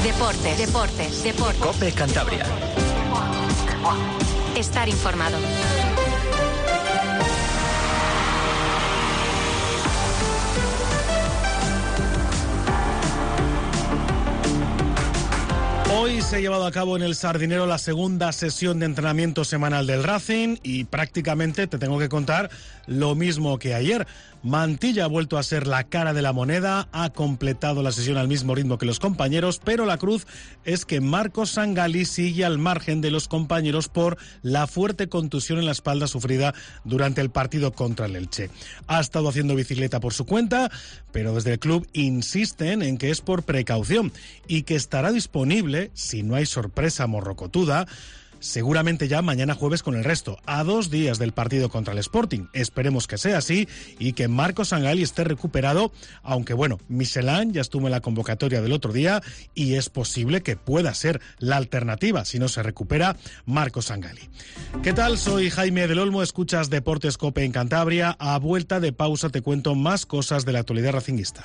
Deportes. COPE Cantabria. Estar informado. Hoy se ha llevado a cabo en el Sardinero la segunda sesión de entrenamiento semanal del Racing y prácticamente te tengo que contar lo mismo que ayer. Mantilla ha vuelto a ser la cara de la moneda, ha completado la sesión al mismo ritmo que los compañeros, pero la cruz es que Marcos Sangalli sigue al margen de los compañeros por la fuerte contusión en la espalda sufrida durante el partido contra el Elche. Ha estado haciendo bicicleta por su cuenta, pero desde el club insisten en que es por precaución y que estará disponible, si no hay sorpresa morrocotuda, seguramente ya mañana jueves con el resto, a 2 días del partido contra el Sporting. Esperemos que sea así y que Marcos Sangalli esté recuperado, aunque bueno, Michelin ya estuvo en la convocatoria del otro día y es posible que pueda ser la alternativa si no se recupera Marcos Sangalli. ¿Qué tal? Soy Jaime del Olmo, escuchas Deportes COPE en Cantabria. A vuelta de pausa te cuento más cosas de la actualidad racinguista.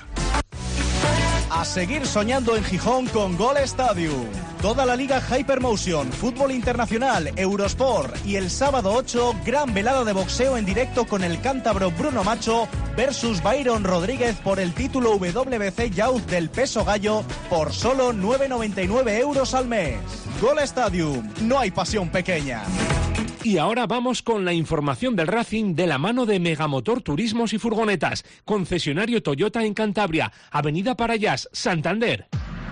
A seguir soñando en Gijón con Gol Stadium. Toda la Liga Hypermotion, Fútbol Internacional, Eurosport y el sábado 8, gran velada de boxeo en directo con el cántabro Bruno Macho versus Byron Rodríguez por el título WBC Youth del peso gallo por solo 9,99 € al mes. Gol Stadium, no hay pasión pequeña. Y ahora vamos con la información del Racing de la mano de Megamotor Turismos y Furgonetas, concesionario Toyota en Cantabria, Avenida Parayas, Santander.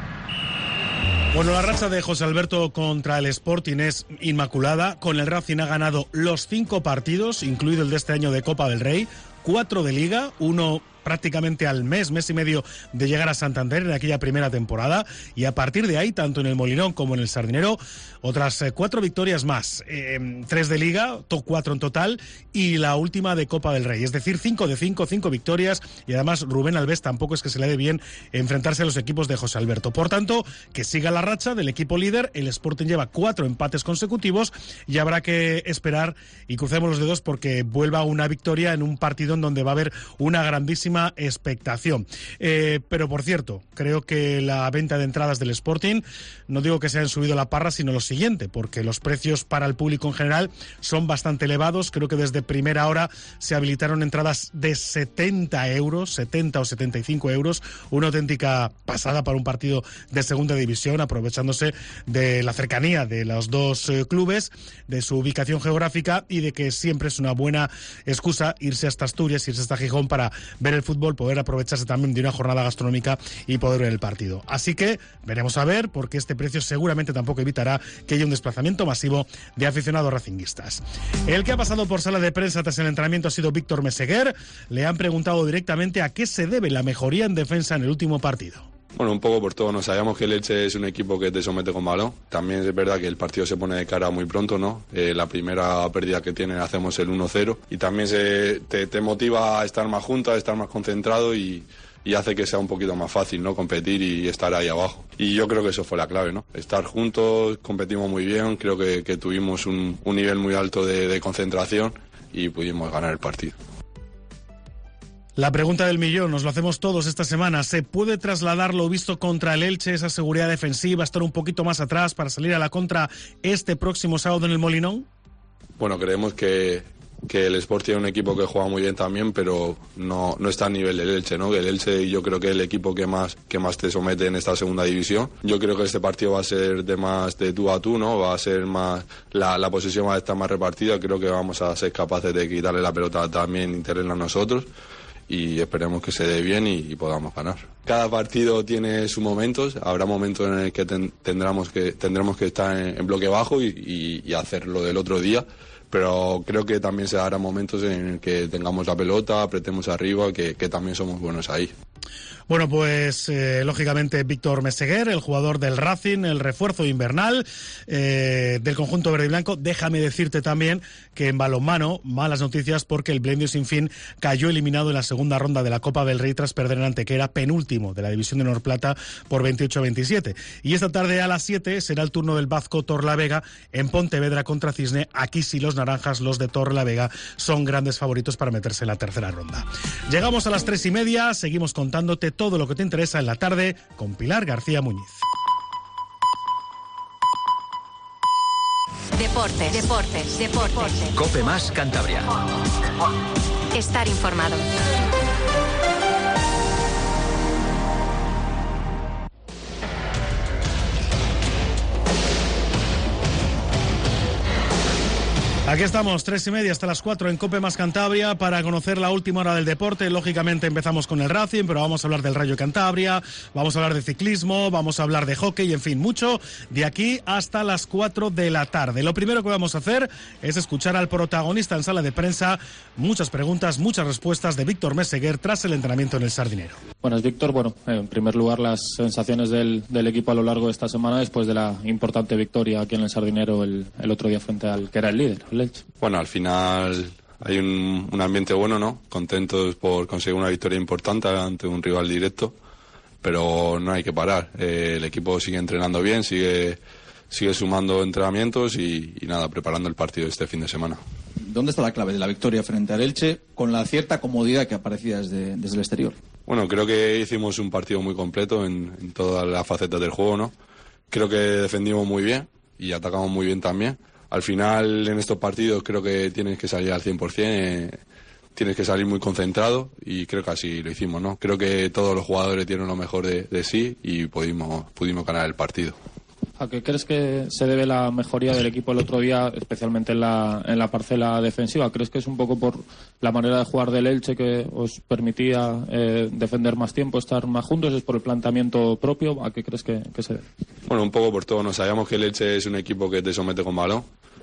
Bueno, la racha de José Alberto contra el Sporting es inmaculada. Con el Racing ha ganado los 5 partidos, incluido el de este año de Copa del Rey, 4 de Liga, 1 prácticamente al mes y medio de llegar a Santander en aquella primera temporada, y a partir de ahí, tanto en el Molinón como en el Sardinero, otras 4 victorias más, 3 de Liga, 4 en total, y la última de Copa del Rey, es decir, 5 de 5 victorias, y además Rubén Alves tampoco es que se le dé bien enfrentarse a los equipos de José Alberto. Por tanto, que siga la racha del equipo líder. El Sporting lleva 4 empates consecutivos y habrá que esperar y crucemos los dedos porque vuelva una victoria en un partido en donde va a haber una grandísima expectación. Pero por cierto, creo que la venta de entradas del Sporting, no digo que se hayan subido la parra, sino lo siguiente, porque los precios para el público en general son bastante elevados. Creo que desde primera hora se habilitaron entradas de 70 o 75 euros, una auténtica pasada para un partido de segunda división, aprovechándose de la cercanía de los dos clubes, de su ubicación geográfica y de que siempre es una buena excusa irse hasta Asturias, irse hasta Gijón para ver el fútbol, poder aprovecharse también de una jornada gastronómica y poder ver el partido. Así que veremos a ver, porque este precio seguramente tampoco evitará que haya un desplazamiento masivo de aficionados racinguistas. El que ha pasado por sala de prensa tras el entrenamiento ha sido Víctor Meseguer. Le han preguntado directamente a qué se debe la mejoría en defensa en el último partido. Bueno, un poco por todo, ¿no? Sabíamos que el Elche es un equipo que te somete con balón. También es verdad que el partido se pone de cara muy pronto, ¿no? La primera pérdida que tienen hacemos el 1-0 y también te motiva a estar más junto, a estar más concentrado y hace que sea un poquito más fácil, ¿no? Competir y estar ahí abajo. Y yo creo que eso fue la clave, ¿no? Estar juntos, competimos muy bien, creo que tuvimos un nivel muy alto de concentración y pudimos ganar el partido. La pregunta del millón, nos lo hacemos todos esta semana. ¿Se puede trasladar lo visto contra el Elche, esa seguridad defensiva, estar un poquito más atrás para salir a la contra este próximo sábado en el Molinón? Bueno, creemos que el Sporting es un equipo que juega muy bien también, pero no está a nivel del Elche, ¿no? El Elche yo creo que es el equipo que más te somete en esta segunda división. Yo creo que este partido va a ser de tú a tú, ¿no? Va a ser más, la posesión va a estar más repartida. Creo que vamos a ser capaces de quitarle la pelota también interna a nosotros. Y esperemos que se dé bien y podamos ganar. Cada partido tiene sus momentos, habrá momentos en el que tendremos que estar en bloque bajo y hacer lo del otro día, pero creo que también se darán momentos en el que tengamos la pelota, apretemos arriba, que también somos buenos ahí. Bueno, pues lógicamente Víctor Meseguer, el jugador del Racing, el refuerzo invernal del conjunto verde y blanco. Déjame decirte también que en balonmano, malas noticias porque el Blendio Sinfín cayó eliminado en la segunda ronda de la Copa del Rey tras perder en Antequera, penúltimo de la división de Norplata, por 28-27. Y esta tarde a las 7 será el turno del Bazco Torlavega en Pontevedra contra Cisne. Aquí sí los naranjas, los de Torlavega, son grandes favoritos para meterse en la tercera ronda. Llegamos a las 3:30, seguimos contándote todo lo que te interesa en la tarde con Pilar García Muñiz. Deportes. COPE más Cantabria. Estar informado. Aquí estamos, 3:30 hasta las 4 en COPE más Cantabria para conocer la última hora del deporte. Lógicamente empezamos con el Racing, pero vamos a hablar del Rayo Cantabria, vamos a hablar de ciclismo, vamos a hablar de hockey, en fin, mucho de aquí hasta las 4 de la tarde. Lo primero que vamos a hacer es escuchar al protagonista en sala de prensa. Muchas preguntas, muchas respuestas de Víctor Meseguer tras el entrenamiento en el Sardinero. Buenas, Víctor. Bueno, en primer lugar, las sensaciones del equipo a lo largo de esta semana después de la importante victoria aquí en el Sardinero el otro día frente al que era el líder, el Elche. Bueno, al final hay un ambiente bueno, ¿no? Contentos por conseguir una victoria importante ante un rival directo, pero no hay que parar. El equipo sigue entrenando bien, sigue sumando entrenamientos y nada, preparando el partido este fin de semana. ¿Dónde está la clave de la victoria frente al Elche con la cierta comodidad que aparecía desde el exterior? Bueno, creo que hicimos un partido muy completo en todas las facetas del juego, ¿no? Creo que defendimos muy bien y atacamos muy bien también. Al final, en estos partidos, creo que tienes que salir al 100%, tienes que salir muy concentrado y creo que así lo hicimos, ¿no? Creo que todos los jugadores dieron lo mejor de sí y pudimos ganar el partido. ¿A qué crees que se debe la mejoría del equipo el otro día, especialmente en la parcela defensiva? ¿Crees que es un poco por la manera de jugar del Elche que os permitía defender más tiempo, estar más juntos? ¿Es por el planteamiento propio? ¿A qué crees que se debe? Bueno, un poco por todo. No sabíamos que el Elche es un equipo que te somete con balón.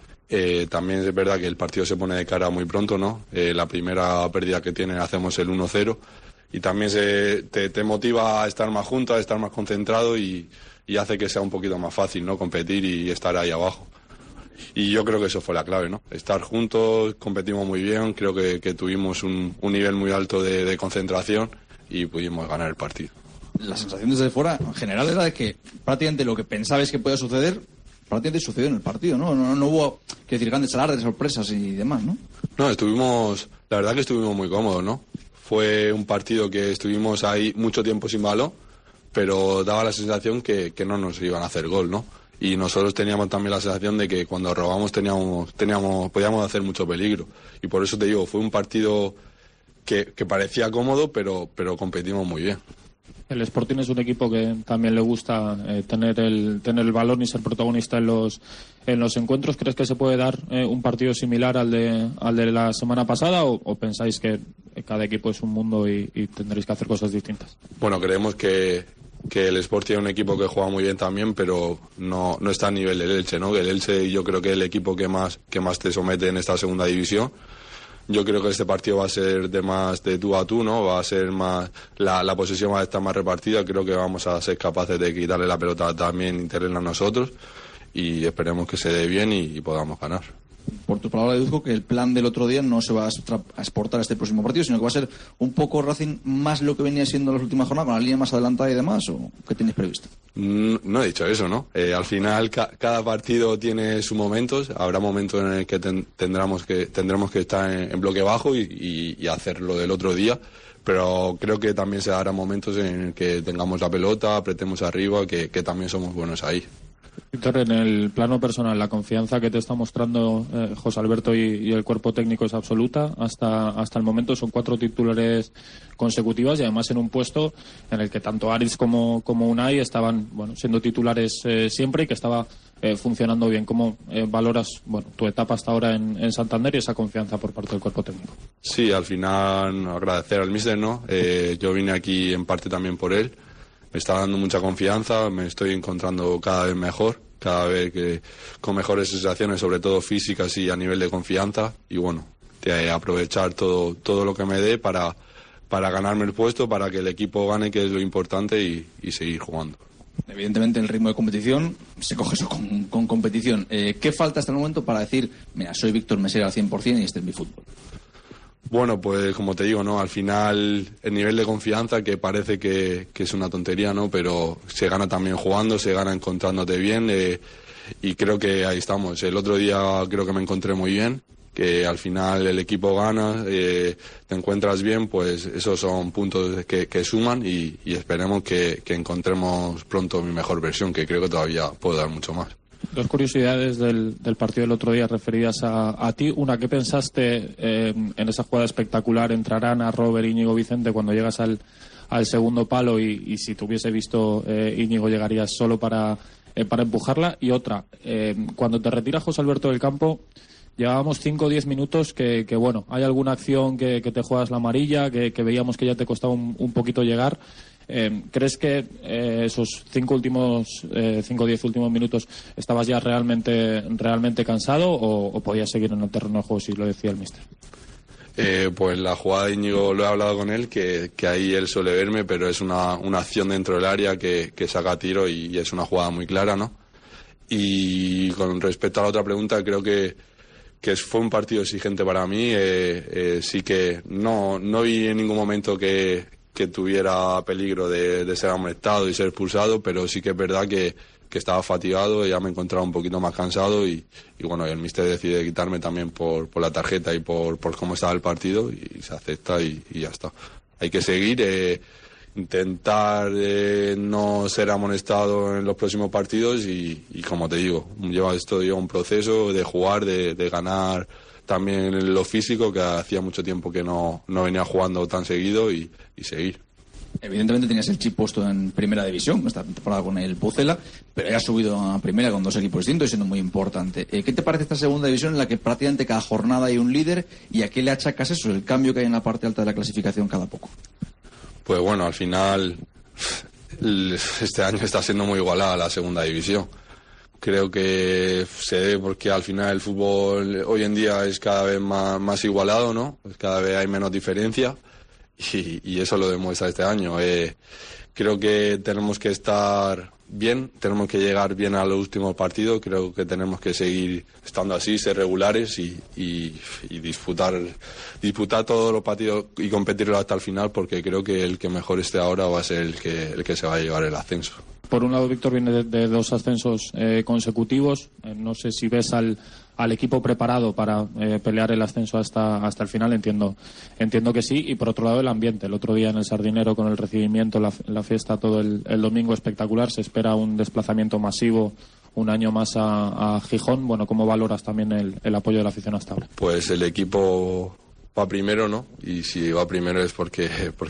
También es verdad que el partido se pone de cara muy pronto, ¿no? La primera pérdida que tiene hacemos el 1-0 y también te motiva a estar más juntos, a estar más concentrado y hace que sea un poquito más fácil, ¿no? Competir y estar ahí abajo. Y yo creo que eso fue la clave, ¿no? Estar juntos, competimos muy bien, creo que tuvimos un nivel muy alto de concentración y pudimos ganar el partido. La sensación desde fuera, en general, era de que prácticamente lo que pensabais que podía suceder, prácticamente sucedió en el partido, ¿no? No hubo, que decir, grandes alardes, sorpresas y demás, ¿no? No, la verdad que estuvimos muy cómodos, ¿no? Fue un partido que estuvimos ahí mucho tiempo sin balón, pero daba la sensación que no nos iban a hacer gol, ¿no? Y nosotros teníamos también la sensación de que cuando robamos podíamos hacer mucho peligro. Y por eso te digo, fue un partido que parecía cómodo, pero competimos muy bien. El Sporting es un equipo que también le gusta tener el balón y ser protagonista en los encuentros. ¿Crees que se puede dar un partido similar al de la semana pasada o pensáis que cada equipo es un mundo y tendréis que hacer cosas distintas? Bueno, creemos que el Sporting es un equipo que juega muy bien también, pero no está a nivel del Elche, ¿no? El Elche yo creo que es el equipo que más te somete en esta segunda división. Yo creo que este partido va a ser de tú a tú, ¿no? Va a ser más, la posesión va a estar más repartida. Creo que vamos a ser capaces de quitarle la pelota también interna a nosotros y esperemos que se dé bien y podamos ganar. Por tu palabra deduzco que el plan del otro día no se va a exportar a este próximo partido, sino que va a ser un poco Racing más lo que venía siendo en las últimas jornadas, con la línea más adelantada y demás, ¿o qué tenéis previsto? No he dicho eso, ¿no? Al final cada partido tiene sus momentos, habrá momentos en el que tendremos que estar en bloque bajo y hacer lo del otro día, pero creo que también se darán momentos en el que tengamos la pelota, apretemos arriba, que también somos buenos ahí. Víctor, en el plano personal, la confianza que te está mostrando José Alberto y el cuerpo técnico es absoluta. Hasta el momento son 4 titulares consecutivas y además en un puesto en el que tanto Aritz como Unai estaban siendo titulares siempre y que estaba funcionando bien. ¿Cómo valoras tu etapa hasta ahora en Santander y esa confianza por parte del cuerpo técnico? Sí, al final agradecer al míster, ¿no? Yo vine aquí en parte también por él. Me está dando mucha confianza, me estoy encontrando cada vez mejor, cada vez que con mejores sensaciones, sobre todo físicas y a nivel de confianza. Y bueno, aprovechar todo lo que me dé para ganarme el puesto, para que el equipo gane, que es lo importante, y seguir jugando. Evidentemente el ritmo de competición se coge eso con competición. ¿Qué falta hasta el momento para decir, mira, soy Víctor Meseguer al 100% y este es mi fútbol? Bueno, pues como te digo, ¿no? Al final el nivel de confianza, que parece que es una tontería, ¿no? Pero se gana también jugando, se gana encontrándote bien y creo que ahí estamos. El otro día creo que me encontré muy bien, que al final el equipo gana, te encuentras bien, pues esos son puntos que suman y esperemos que encontremos pronto mi mejor versión, que creo que todavía puedo dar mucho más. Dos curiosidades del partido del otro día referidas a ti. Una, ¿qué pensaste en esa jugada espectacular entre Arana, Robert, Íñigo, Vicente cuando llegas al segundo palo y si te hubiese visto Íñigo llegarías solo para empujarla? Y otra, cuando te retira José Alberto del campo, llevábamos 5 o 10 minutos que bueno, hay alguna acción que te juegas la amarilla, que veíamos que ya te costaba un poquito llegar. ¿Crees que esos 5 o 10 últimos minutos estabas ya realmente cansado o podías seguir en el terreno de juego, si lo decía el míster? Pues la jugada de Íñigo lo he hablado con él, que ahí él suele verme, pero es una acción dentro del área que saca tiro y es una jugada muy clara, ¿no? Y con respecto a la otra pregunta, creo que fue un partido exigente para mí. Sí que no vi en ningún momento que tuviera peligro de ser amonestado y ser expulsado, pero sí que es verdad que estaba fatigado, ya me encontraba un poquito más cansado y bueno, el míster decide quitarme también por la tarjeta y por cómo estaba el partido y se acepta y ya está. Hay que seguir, intentar no ser amonestado en los próximos partidos y como te digo, lleva un proceso de jugar, de ganar también en lo físico, que hacía mucho tiempo que no venía jugando tan seguido y seguir. Evidentemente tenías el chip puesto en primera división, esta temporada con el Pucela, pero ya has subido a primera con 2 equipos distintos y siendo muy importante. ¿Qué te parece esta segunda división en la que prácticamente cada jornada hay un líder y a qué le achacas eso, el cambio que hay en la parte alta de la clasificación cada poco? Pues bueno, al final este año está siendo muy igualada la segunda división. Creo que se debe porque al final el fútbol hoy en día es cada vez más igualado, ¿no? Cada vez hay menos diferencia y eso lo demuestra este año. Creo que tenemos que estar bien, tenemos que llegar bien a los últimos partidos, creo que tenemos que seguir estando así, ser regulares y disputar todos los partidos y competirlo hasta el final, porque creo que el que mejor esté ahora va a ser el que se va a llevar el ascenso. Por un lado, Víctor viene de 2 ascensos consecutivos. No sé si ves al equipo preparado para pelear el ascenso hasta el final. Entiendo que sí. Y por otro lado, el ambiente. El otro día en el Sardinero, con el recibimiento, la fiesta todo el domingo espectacular. Se espera un desplazamiento masivo un año más a Gijón. Bueno, ¿cómo valoras también el apoyo de la afición hasta ahora? Pues el equipo va primero, ¿no? Y si va primero es porque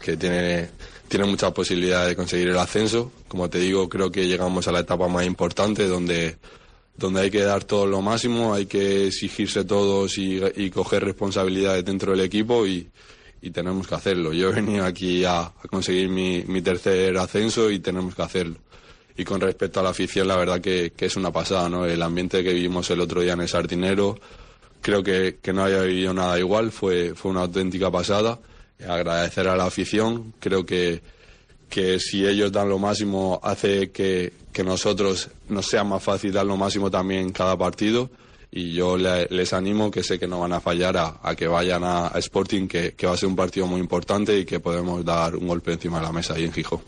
tiene muchas posibilidades de conseguir el ascenso. Como te digo, creo que llegamos a la etapa más importante donde hay que dar todo lo máximo, hay que exigirse todos y coger responsabilidades dentro del equipo y tenemos que hacerlo. Yo he venido aquí a conseguir mi tercer ascenso y tenemos que hacerlo. Y con respecto a la afición, la verdad que es una pasada, ¿no? El ambiente que vivimos el otro día en el Sardinero, creo que no había vivido nada igual, fue una auténtica pasada. Agradecer a la afición, creo que si ellos dan lo máximo hace que nosotros nos sea más fácil dar lo máximo también en cada partido y yo les animo, que sé que no van a fallar, a que vayan a Sporting, que va a ser un partido muy importante y que podemos dar un golpe encima de la mesa ahí en Gijón.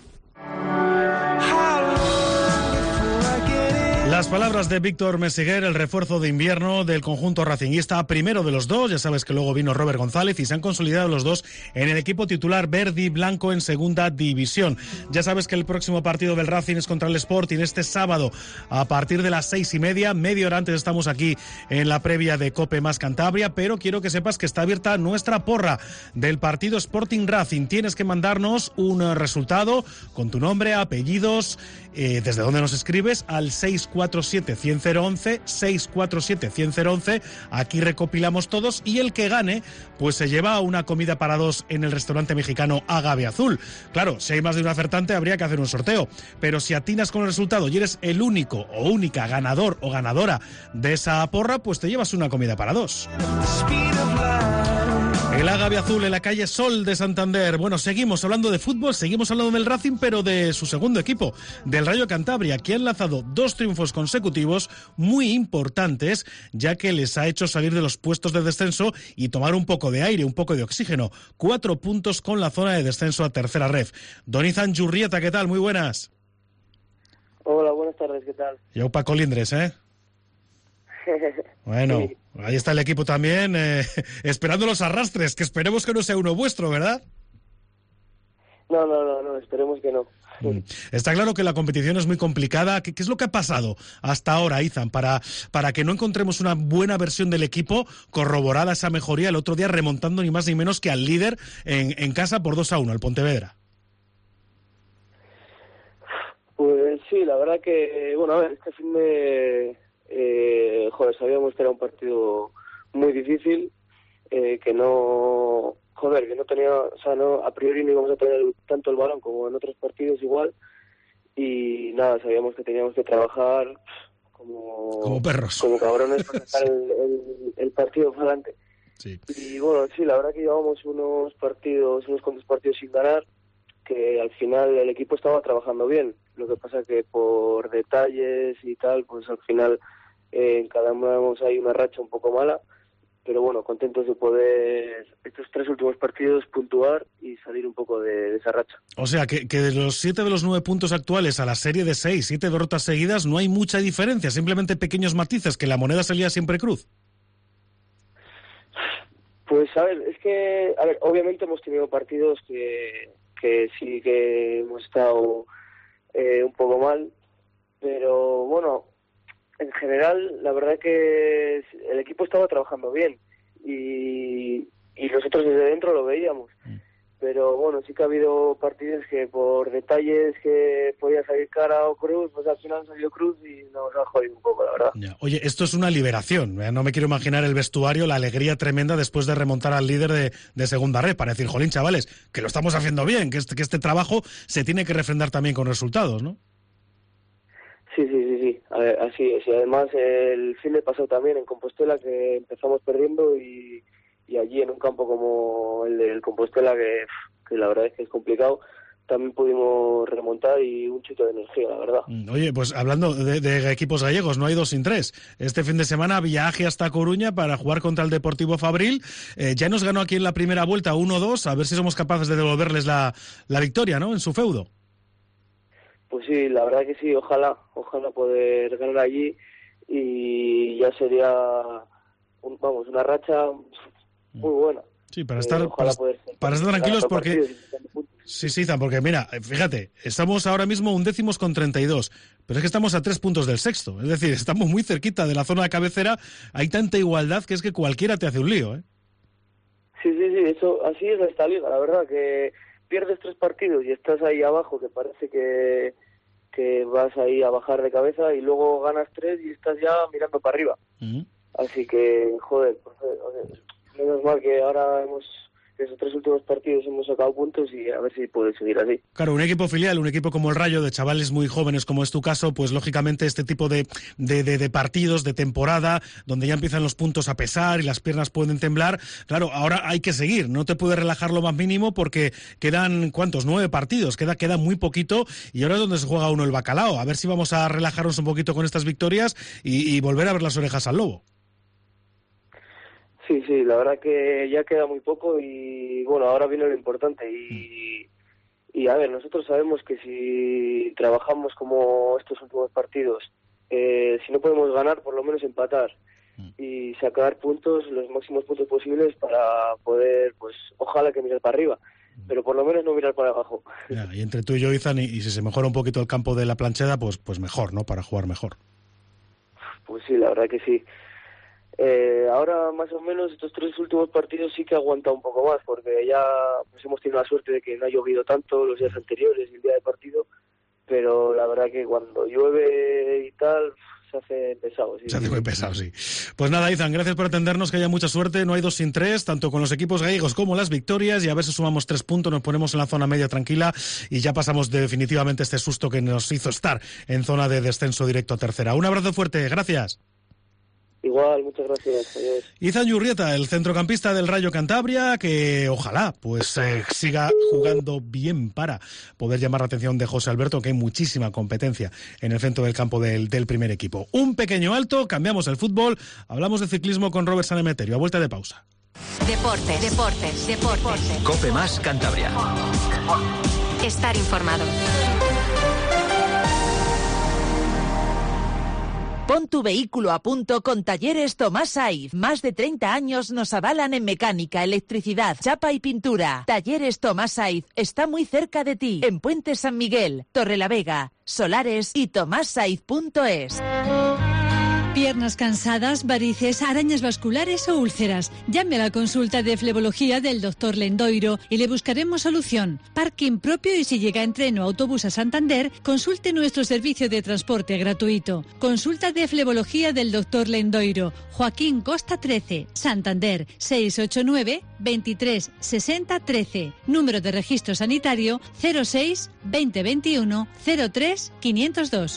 Las palabras de Víctor Meseguer, el refuerzo de invierno del conjunto racinguista, primero de los dos. Ya sabes que luego vino Robert González y se han consolidado los dos en el equipo titular verde y blanco en segunda división. Ya sabes que el próximo partido del Racing es contra el Sporting este sábado a partir de las 6:30. Media hora antes estamos aquí en la previa de Cope Más Cantabria, pero quiero que sepas que está abierta nuestra porra del partido Sporting Racing. Tienes que mandarnos un resultado con tu nombre, apellidos, desde dónde nos escribes al 647-100-11, 647-100-11. Aquí recopilamos todos y el que gane pues se lleva una comida para 2 en el restaurante mexicano Agave Azul. Claro, si hay más de un acertante habría que hacer un sorteo, pero si atinas con el resultado y eres el único o única ganador o ganadora de esa porra, pues te llevas una comida para 2. El Agave Azul en la calle Sol de Santander. Bueno, seguimos hablando de fútbol, seguimos hablando del Racing, pero de su segundo equipo, del Rayo Cantabria, que ha enlazado 2 triunfos consecutivos muy importantes, ya que les ha hecho salir de los puestos de descenso y tomar un poco de aire, un poco de oxígeno. 4 puntos con la zona de descenso a tercera ref. Don Izan Yurrieta, ¿qué tal? Muy buenas. Hola, buenas tardes, ¿qué tal? Yo Paco Lindres, ¿eh? Bueno, sí. Ahí está el equipo también, esperando los arrastres, que esperemos que no sea uno vuestro, ¿verdad? No, esperemos que no. Está claro que la competición es muy complicada. ¿Qué es lo que ha pasado hasta ahora, Izan, para que no encontremos una buena versión del equipo corroborada esa mejoría el otro día remontando ni más ni menos que al líder en casa por 2-1, el Pontevedra? Pues sí, la verdad que, bueno, a ver, este fin de... sabíamos que era un partido muy difícil, que no tenía, o sea, no, a priori no íbamos a tener tanto el balón como en otros partidos igual, y nada, sabíamos que teníamos que trabajar como perros, como cabrones para sacar el partido para adelante. Sí. Y bueno, sí, la verdad que llevábamos unos cuantos partidos sin ganar, que al final el equipo estaba trabajando bien, lo que pasa que por detalles y tal, pues al final en cada uno hay una racha un poco mala, pero bueno, contentos de poder estos 3 últimos partidos puntuar y salir un poco de esa racha. O sea, que de los 7 de los 9 puntos actuales a la serie de 6, 7 derrotas seguidas, no hay mucha diferencia, simplemente pequeños matices, que la moneda salía siempre cruz. Pues a ver, es que, obviamente hemos tenido partidos que sí que hemos estado un poco mal, pero bueno, en general, la verdad que el equipo estaba trabajando bien y nosotros desde dentro lo veíamos. Pero bueno, sí que ha habido partidos que por detalles que podía salir cara o cruz, pues al final salió cruz y nos ha jodido un poco, la verdad. Ya. Oye, esto es una liberación. No me quiero imaginar el vestuario, la alegría tremenda después de remontar al líder de segunda red, para decir, jolín, chavales, que lo estamos haciendo bien, que este trabajo se tiene que refrendar también con resultados, ¿no? Sí. A ver, así es. Y además el fin de pasado también en Compostela, que empezamos perdiendo y allí en un campo como el del Compostela, que la verdad es que es complicado, también pudimos remontar y un chute de energía, la verdad. Oye, pues hablando de equipos gallegos, no hay 2 sin 3. Este fin de semana viaje hasta Coruña para jugar contra el Deportivo Fabril. Ya nos ganó aquí en la primera vuelta 1-2, a ver si somos capaces de devolverles la victoria, ¿no?, en su feudo. Pues sí, la verdad que sí, ojalá poder ganar allí y ya sería una racha muy buena. Sí, para estar tranquilos porque... Sí, Izan, porque mira, fíjate, estamos ahora mismo 11º con 32, pero es que estamos a 3 puntos del sexto, es decir, estamos muy cerquita de la zona de cabecera, hay tanta igualdad que es que cualquiera te hace un lío, ¿eh? Sí, eso, así es esta liga, la verdad, que pierdes 3 partidos y estás ahí abajo, que parece que vas ahí a bajar de cabeza, y luego ganas 3 y estás ya mirando para arriba. Así que, joder, menos mal que ahora esos 3 últimos partidos hemos sacado puntos y a ver si puede seguir así. Claro, un equipo filial, un equipo como el Rayo, de chavales muy jóvenes como es tu caso, pues lógicamente este tipo de partidos, de temporada, donde ya empiezan los puntos a pesar y las piernas pueden temblar, claro, ahora hay que seguir, no te puedes relajar lo más mínimo porque quedan, ¿cuántos? 9 partidos, queda muy poquito y ahora es donde se juega uno el bacalao, a ver si vamos a relajarnos un poquito con estas victorias y volver a ver las orejas al lobo. Sí, la verdad que ya queda muy poco y bueno, ahora viene lo importante y a ver, nosotros sabemos que si trabajamos como estos últimos partidos, si no podemos ganar, por lo menos empatar y sacar puntos, los máximos puntos posibles para poder, pues ojalá que mirar para arriba, pero por lo menos no mirar para abajo. Ya, y entre tú y yo, Izan, y si se mejora un poquito el campo de la Plancheda, pues mejor, ¿no?, para jugar mejor. Pues sí, la verdad que sí. Ahora más o menos estos 3 últimos partidos sí que aguanta un poco más, porque ya pues hemos tenido la suerte de que no ha llovido tanto los días anteriores y el día de partido, pero la verdad que cuando llueve y tal se hace pesado. Sí, se hace muy pesado, sí. Pues nada, Izan, gracias por atendernos, que haya mucha suerte, no hay 2 sin 3, tanto con los equipos gallegos como las victorias, y a ver si sumamos 3 puntos, nos ponemos en la zona media tranquila y ya pasamos definitivamente este susto que nos hizo estar en zona de descenso directo a tercera. Un abrazo fuerte, gracias. Igual, muchas gracias. Adiós. Izan Yurrieta, el centrocampista del Rayo Cantabria, que ojalá pues siga jugando bien para poder llamar la atención de José Alberto, que hay muchísima competencia en el centro del campo del primer equipo. Un pequeño alto, cambiamos el fútbol, hablamos de ciclismo con Robert Sanemeterio, a vuelta de pausa. Deportes. Cope Más Cantabria. Estar informado. Ponte tu vehículo a punto con Talleres Tomás Saiz. Más de 30 años nos avalan en mecánica, electricidad, chapa y pintura. Talleres Tomás Saiz está muy cerca de ti, en Puente San Miguel, Torrelavega, Solares y tomassaiz.es. Piernas cansadas, varices, arañas vasculares o úlceras. Llame a la consulta de flebología del Dr. Lendoiro y le buscaremos solución. Parking propio y si llega en tren o autobús a Santander, consulte nuestro servicio de transporte gratuito. Consulta de flebología del Dr. Lendoiro. Joaquín Costa 13, Santander, 689 23 60 13. Número de registro sanitario 06 2021 03 502.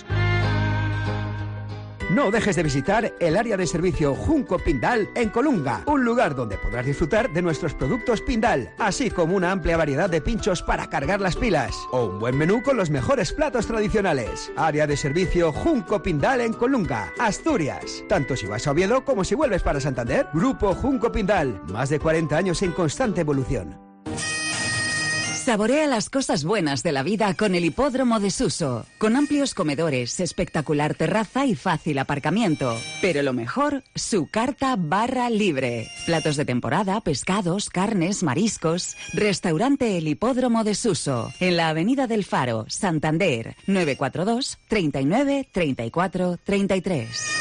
No dejes de visitar el área de servicio Junco Pindal en Colunga, un lugar donde podrás disfrutar de nuestros productos Pindal, así como una amplia variedad de pinchos para cargar las pilas o un buen menú con los mejores platos tradicionales. Área de servicio Junco Pindal en Colunga, Asturias. Tanto si vas a Oviedo como si vuelves para Santander. Grupo Junco Pindal, más de 40 años en constante evolución. Saborea las cosas buenas de la vida con el Hipódromo de Suso, con amplios comedores, espectacular terraza y fácil aparcamiento. Pero lo mejor, su carta barra libre. Platos de temporada, pescados, carnes, mariscos. Restaurante El Hipódromo de Suso, en la Avenida del Faro, Santander, 942 39 34 33.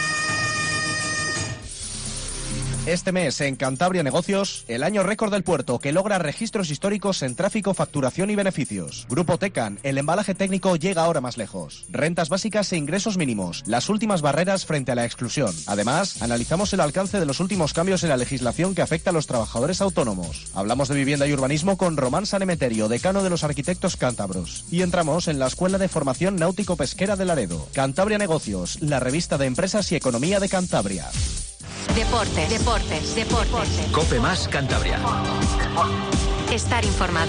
Este mes en Cantabria Negocios, el año récord del puerto que logra registros históricos en tráfico, facturación y beneficios. Grupo Tecan, el embalaje técnico llega ahora más lejos. Rentas básicas e ingresos mínimos, las últimas barreras frente a la exclusión. Además, analizamos el alcance de los últimos cambios en la legislación que afecta a los trabajadores autónomos. Hablamos de vivienda y urbanismo con Román Sanemeterio, decano de los arquitectos cántabros. Y entramos en la Escuela de Formación Náutico-Pesquera de Laredo. Cantabria Negocios, la revista de empresas y economía de Cantabria. Deportes. Cope más Cantabria. Estar informado.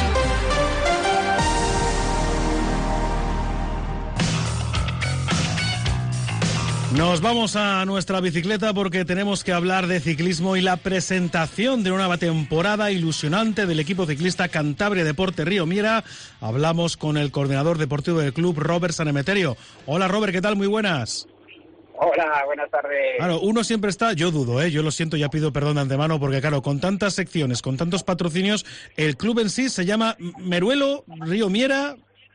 Nos vamos a nuestra bicicleta porque tenemos que hablar de ciclismo y la presentación de una nueva temporada ilusionante del equipo ciclista Cantabria Deporte Río Miera. Hablamos con el coordinador deportivo del club, Robert Sanemeterio. Hola Robert, ¿qué tal? Muy buenas. Hola, buenas tardes. Claro, uno siempre está, yo dudo, yo lo siento, ya pido perdón de antemano, porque claro, con tantas secciones, con tantos patrocinios, el club en sí se llama Meruelo Río Miera.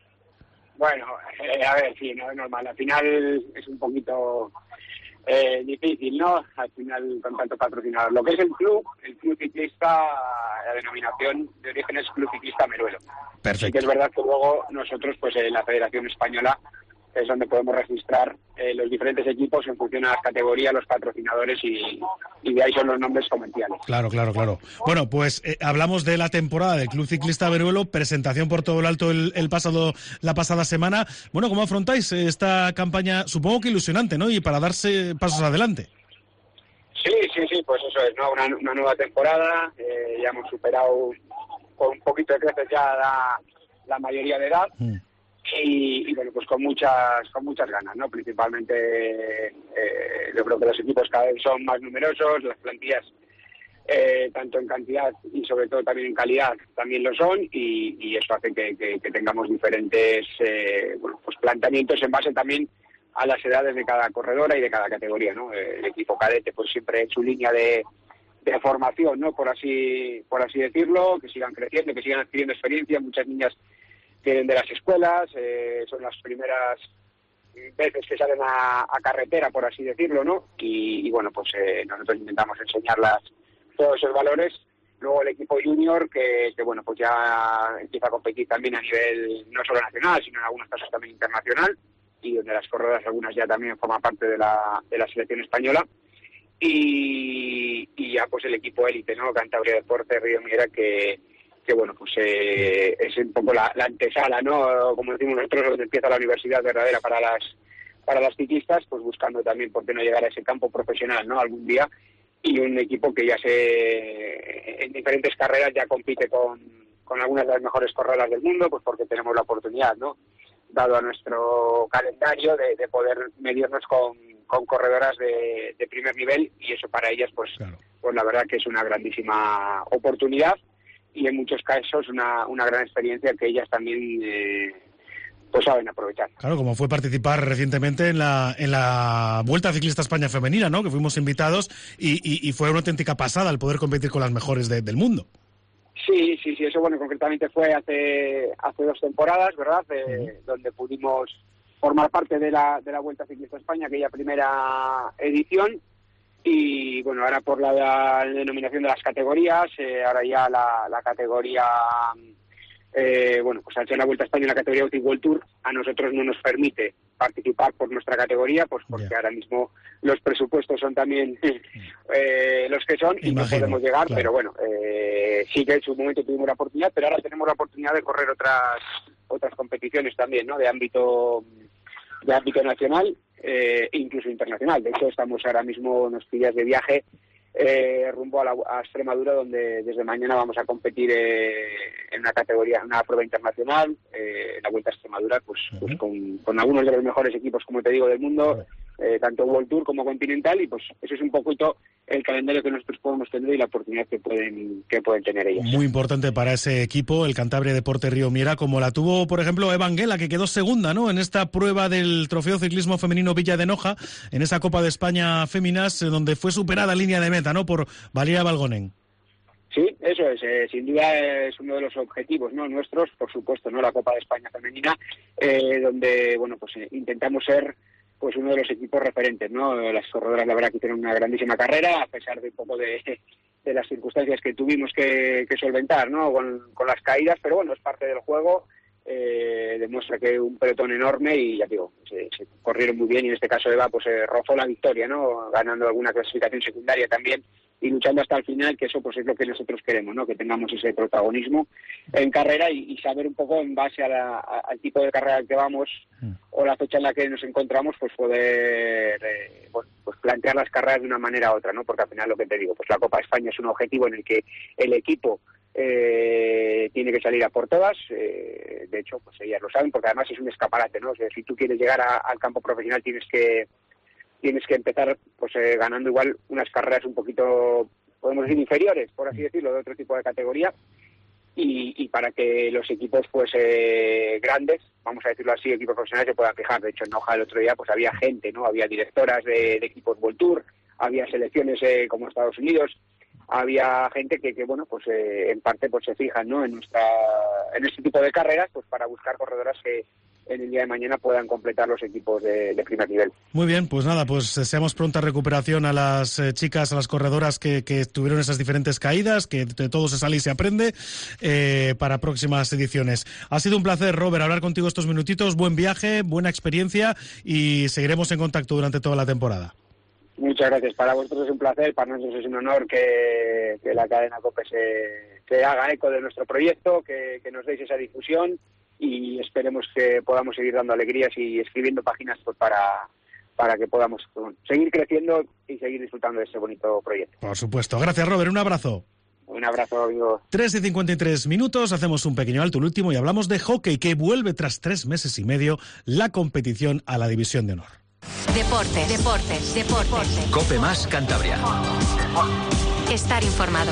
Bueno, a ver, sí, no es normal. Al final es un poquito difícil, ¿no? Al final con tantos patrocinadores. Lo que es el club ciclista, la denominación de origen es Club Ciclista Meruelo. Perfecto. Sí que es verdad que luego nosotros, pues en la Federación Española, es donde podemos registrar los diferentes equipos en función a las categorías, los patrocinadores y de ahí son los nombres comerciales. Claro. Bueno, pues hablamos de la temporada del Club Ciclista Meruelo, presentación por todo lo alto la pasada semana. Bueno, ¿cómo afrontáis esta campaña? Supongo que ilusionante, ¿no? Y para darse pasos adelante. Sí, pues eso es, ¿no? Una nueva temporada, ya hemos superado con un poquito de creces ya la mayoría de edad. Y bueno, pues con muchas ganas, ¿no? Principalmente yo creo que los equipos cada vez son más numerosos, las plantillas tanto en cantidad y sobre todo también en calidad también lo son y eso hace que tengamos diferentes pues planteamientos en base también a las edades de cada corredora y de cada categoría, ¿no? El equipo cadete pues siempre en su línea de formación, ¿no? Por así decirlo, que sigan creciendo, que sigan adquiriendo experiencia. Muchas niñas vienen de las escuelas, son las primeras veces que salen a carretera, por así decirlo, ¿no? Y bueno, pues nosotros intentamos enseñarlas todos esos valores. Luego el equipo junior, que bueno, pues ya empieza a competir también a nivel no solo nacional, sino en algunos casos también internacional, y donde las corredoras algunas ya también forman parte de la selección española. Y ya pues el equipo élite, ¿no? Cantabria Deporte Río Miera, que bueno, pues es un poco la antesala, ¿no? Como decimos nosotros, donde empieza la universidad verdadera para las ciclistas, pues buscando también por qué no llegar a ese campo profesional, ¿no? Algún día, y un equipo que ya en diferentes carreras ya compite con algunas de las mejores corredoras del mundo, pues porque tenemos la oportunidad, ¿no? Dado a nuestro calendario de poder medirnos con corredoras de primer nivel, y eso para ellas, pues la verdad que es una grandísima oportunidad y en muchos casos una gran experiencia que ellas también saben aprovechar. Claro, como fue participar recientemente en la Vuelta Ciclista España Femenina, ¿no? Que fuimos invitados y fue una auténtica pasada el poder competir con las mejores del mundo. Sí, eso bueno, concretamente fue hace 2 temporadas, ¿verdad? Donde pudimos formar parte de la Vuelta Ciclista España, aquella primera edición, y bueno, ahora por la denominación de las categorías, ahora ya la categoría, pues al ser la Vuelta a España en la categoría Youth World Tour, a nosotros no nos permite participar por nuestra categoría, pues porque ahora mismo los presupuestos son también los que son. Imagino, y no podemos llegar, claro. Pero bueno, sí que en su momento tuvimos la oportunidad, pero ahora tenemos la oportunidad de correr otras competiciones también, ¿no? De ámbito nacional, incluso internacional. De hecho, estamos ahora mismo unos días de viaje rumbo a Extremadura, donde desde mañana vamos a competir en una categoría, una prueba internacional, la Vuelta a Extremadura, pues con algunos de los mejores equipos, como te digo, del mundo, tanto World Tour como Continental, y pues eso es un poquito el calendario que nosotros podemos tener y la oportunidad que pueden tener ellos. Muy importante para ese equipo, el Cantabria Deporte Río Miera, como la tuvo, por ejemplo, Eva Anguela, que quedó segunda, ¿no?, en esta prueba del Trofeo Ciclismo Femenino Villa de Noja, en esa Copa de España Féminas, donde fue superada en línea de meta, ¿no?, por Valeria Balgonen. Sí, eso es, sin duda es uno de los objetivos, ¿no?, nuestros, por supuesto, ¿no?, la Copa de España Femenina, donde, bueno, pues intentamos ser pues uno de los equipos referentes, ¿no? Las corredoras, la verdad, que tienen una grandísima carrera, a pesar de un poco de las circunstancias que tuvimos que solventar, ¿no?, con las caídas, pero bueno, es parte del juego. Demuestra que un pelotón enorme y ya digo, se corrieron muy bien, y en este caso Eva pues rozó la victoria, ¿no?, ganando alguna clasificación secundaria también y luchando hasta el final, que eso pues es lo que nosotros queremos, ¿no?, que tengamos ese protagonismo en carrera y saber un poco en base al tipo de carrera al que vamos o la fecha en la que nos encontramos, pues poder pues plantear las carreras de una manera u otra, ¿no?, porque al final, lo que te digo, pues la Copa de España es un objetivo en el que el equipo tiene que salir a por todas. De hecho, pues ellas lo saben, porque además es un escaparate, ¿no? O sea, si tú quieres llegar al campo profesional tienes que empezar pues ganando igual unas carreras un poquito, podemos decir, inferiores, por así decirlo, de otro tipo de categoría, y para que los equipos pues grandes, vamos a decirlo así, equipos profesionales, se puedan fijar. De hecho, en Noja el otro día pues había gente, ¿no?, había directoras de equipos World Tour, había selecciones como Estados Unidos, había gente que bueno, pues en parte pues se fijan, ¿no?, en este tipo de carreras, pues para buscar corredoras que en el día de mañana puedan completar los equipos de primer nivel. Muy bien, pues nada, pues deseamos pronta recuperación a las chicas, a las corredoras que tuvieron esas diferentes caídas, que de todo se sale y se aprende para próximas ediciones. Ha sido un placer, Robert, hablar contigo estos minutitos. Buen viaje, buena experiencia, y seguiremos en contacto durante toda la temporada. Muchas gracias. Para vosotros es un placer, para nosotros es un honor que la cadena COPE se haga eco de nuestro proyecto, que nos deis esa difusión, y esperemos que podamos seguir dando alegrías y escribiendo páginas pues para que podamos seguir creciendo y seguir disfrutando de ese bonito proyecto. Por supuesto. Gracias, Robert. Un abrazo. Un abrazo, amigo. 3:53, hacemos un pequeño alto, el último, y hablamos de hockey, que vuelve tras 3 meses y medio la competición a la División de Honor. Deportes. COPE más Cantabria. Estar informado.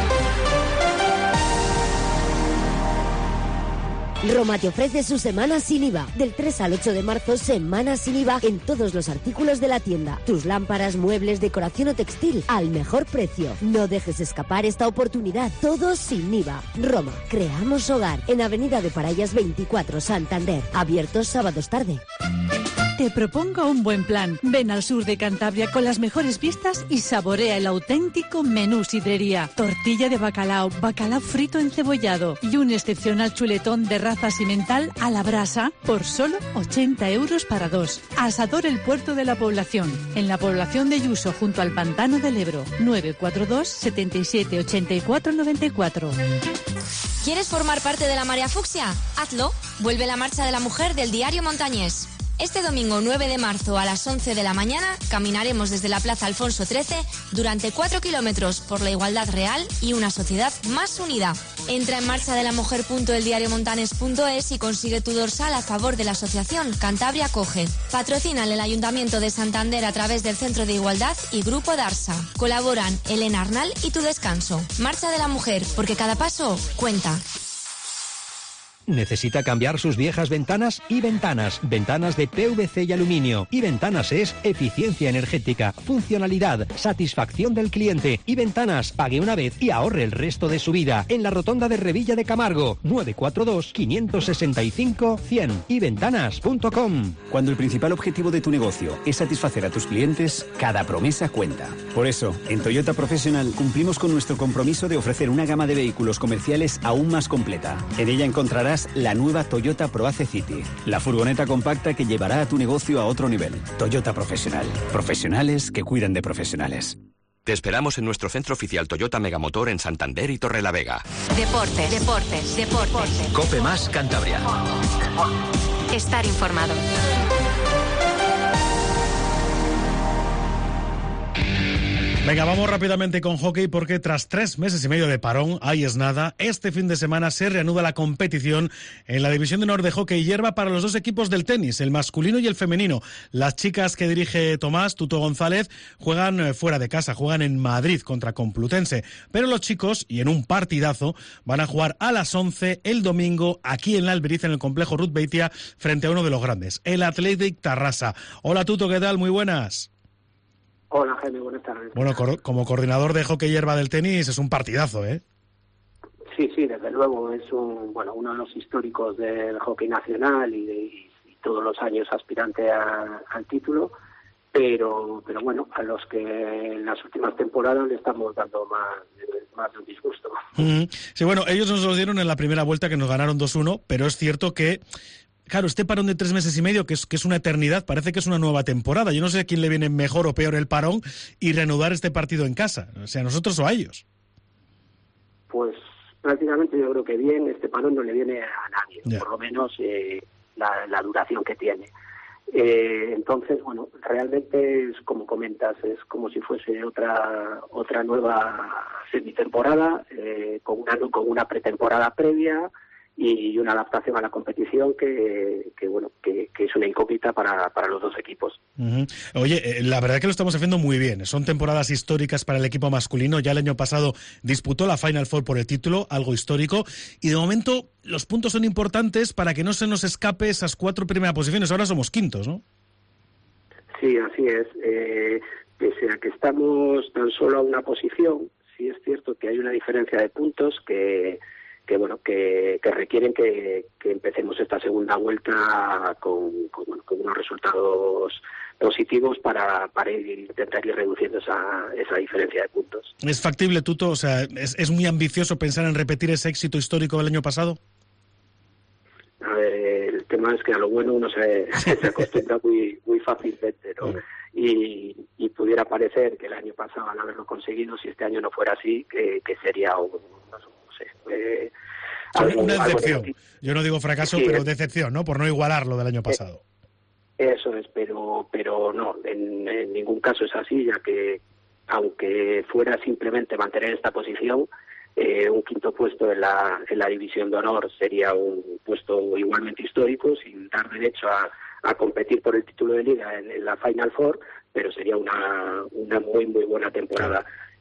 Roma te ofrece su semana sin IVA. Del 3 al 8 de marzo, semana sin IVA en todos los artículos de la tienda. Tus lámparas, muebles, decoración o textil al mejor precio. No dejes escapar esta oportunidad. Todo sin IVA. Roma, creamos hogar. En Avenida de Parayas 24, Santander. Abiertos sábados tarde. Te propongo un buen plan. Ven al sur de Cantabria con las mejores vistas y saborea el auténtico menú sidrería. Tortilla de bacalao, bacalao frito encebollado y un excepcional chuletón de raza simental a la brasa por solo 80 euros para 2. Asador El Puerto de la Población, en la población de Yuso, junto al Pantano del Ebro. 942 77 84 94. ¿Quieres formar parte de la Marea Fucsia? Hazlo. Vuelve la Marcha de la Mujer del Diario Montañés. Este domingo 9 de marzo a las 11 de la mañana caminaremos desde la Plaza Alfonso XIII durante 4 kilómetros por la igualdad real y una sociedad más unida. Entra en marchadelamujer.eldiariomontanes.es y consigue tu dorsal a favor de la asociación Cantabria Acoge. Patrocinan el Ayuntamiento de Santander a través del Centro de Igualdad y Grupo Darsa. Colaboran Elena Arnal y Tu Descanso. Marcha de la Mujer, porque cada paso cuenta. ¿Necesita cambiar sus viejas ventanas? iVentanas, ventanas de PVC y aluminio. iVentanas es eficiencia energética, funcionalidad, satisfacción del cliente. iVentanas, pague una vez y ahorre el resto de su vida. En la rotonda de Revilla de Camargo, 942-565-100. iVentanas.com. Cuando el principal objetivo de tu negocio es satisfacer a tus clientes, cada promesa cuenta. Por eso, en Toyota Professional cumplimos con nuestro compromiso de ofrecer una gama de vehículos comerciales aún más completa. En ella encontrarás la nueva Toyota ProAce City, la furgoneta compacta que llevará a tu negocio a otro nivel. Toyota Professional. Profesionales que cuidan de profesionales. Te esperamos en nuestro centro oficial Toyota Megamotor en Santander y Torrelavega. Deportes, deportes, deportes. Cope más Cantabria. Estar informado. Venga, vamos rápidamente con hockey porque tras 3 meses y medio de parón, ahí es nada, este fin de semana se reanuda la competición en la División de Honor de Hockey Hierba para los 2 equipos del tenis, el masculino y el femenino. Las chicas que dirige Tomás Tuto González juegan fuera de casa, juegan en Madrid contra Complutense, pero los chicos, y en un partidazo, van a jugar a las 11 el domingo aquí en la Albericia, en el complejo Ruth Beitia, frente a uno de los grandes, el Athletic Tarrasa. Hola Tuto, ¿qué tal? Muy buenas. Hola, Jaime, buenas tardes. Bueno, como coordinador de hockey hierba del tenis, es un partidazo, ¿eh? Sí, desde luego, es uno de los históricos del hockey nacional y todos los años aspirante al título, pero bueno, a los que en las últimas temporadas le estamos dando más de un disgusto. Sí, bueno, ellos nos lo dieron en la primera vuelta, que nos ganaron 2-1, pero es cierto que claro, este parón de 3 meses y medio, que es una eternidad, parece que es una nueva temporada. Yo no sé a quién le viene mejor o peor el parón y reanudar este partido en casa, o sea, a nosotros o a ellos. Pues prácticamente yo creo que bien, este parón no le viene a nadie, por lo menos la duración que tiene. Entonces, bueno, realmente es como comentas, es como si fuese otra nueva semitemporada, con una pretemporada previa, y una adaptación a la competición que es una incógnita para los 2 equipos. Oye, la verdad que lo estamos haciendo muy bien. Son temporadas históricas para el equipo masculino. Ya el año pasado disputó la Final Four por el título, algo histórico. Y de momento los puntos son importantes para que no se nos escape esas 4 primeras posiciones. Ahora somos quintos, ¿no? Sí, así es. Pese a que estamos tan solo a una posición, sí es cierto que hay una diferencia de puntos que requieren que empecemos esta segunda vuelta con unos resultados positivos para intentar ir reduciendo esa diferencia de puntos. ¿Es factible, Tuto? O sea, ¿es muy ambicioso pensar en repetir ese éxito histórico del año pasado? A ver, el tema es que a lo bueno uno se acostumbra muy fácilmente, ¿no? Y pudiera parecer que el año pasado, al haberlo conseguido, si este año no fuera así, que sería una decepción. Yo no digo fracaso, pero decepción, ¿no? Por no igualar lo del año pasado. Eso es, pero no, en ningún caso es así, ya que aunque fuera simplemente mantener esta posición, un quinto puesto en la división de honor sería un puesto igualmente histórico, sin dar derecho a competir por el título de liga en la Final Four, pero sería una muy buena temporada.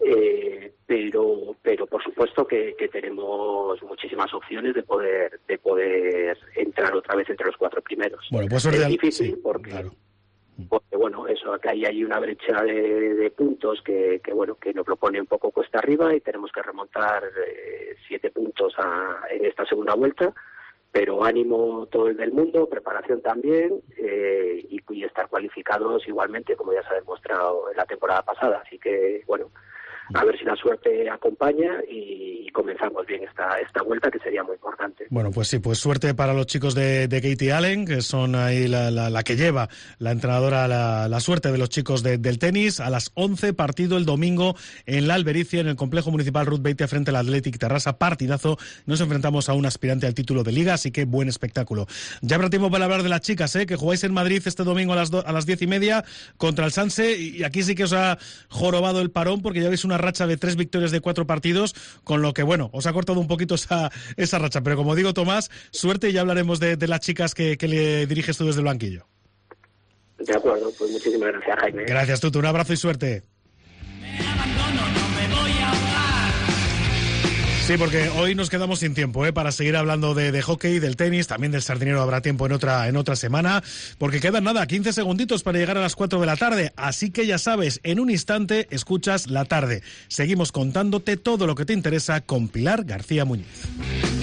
Pero por supuesto que tenemos muchísimas opciones de poder entrar otra vez entre los 4 primeros. Bueno, pues es difícil porque bueno, eso, que hay una brecha de puntos que nos lo pone un poco cuesta arriba y tenemos que remontar 7 puntos en esta segunda vuelta. Pero ánimo todo el del mundo, preparación también, y estar cualificados igualmente, como ya se ha demostrado en la temporada pasada. Así que, bueno, a ver si la suerte acompaña y comenzamos bien esta vuelta, que sería muy importante. Bueno, pues sí, pues suerte para los chicos de Katie Allen, que son ahí la que lleva la entrenadora la suerte de los chicos del tenis. A las 11, partido el domingo en la Albericia, en el complejo municipal Ruth Beitia, frente al Athletic Tarrasa. Partidazo. Nos enfrentamos a un aspirante al título de liga, así que buen espectáculo. Ya habrá tiempo para hablar de las chicas, que jugáis en Madrid este domingo a las 10:30 contra el Sanse, y aquí sí que os ha jorobado el parón, porque ya veis una racha de 3 victorias de 4 partidos, con lo que, bueno, os ha cortado un poquito esa racha. Pero como digo, Tomás, suerte, y ya hablaremos de las chicas que le diriges tú desde el banquillo. De acuerdo, pues muchísimas gracias, Jaime. Gracias, Tuto, un abrazo y suerte. Sí, porque hoy nos quedamos sin tiempo para seguir hablando de hockey, del tenis, también del sardinero habrá tiempo en otra semana, porque quedan 15 segunditos para llegar a las 4 de la tarde, así que ya sabes, en un instante escuchas La Tarde. Seguimos contándote todo lo que te interesa con Pilar García Muñiz.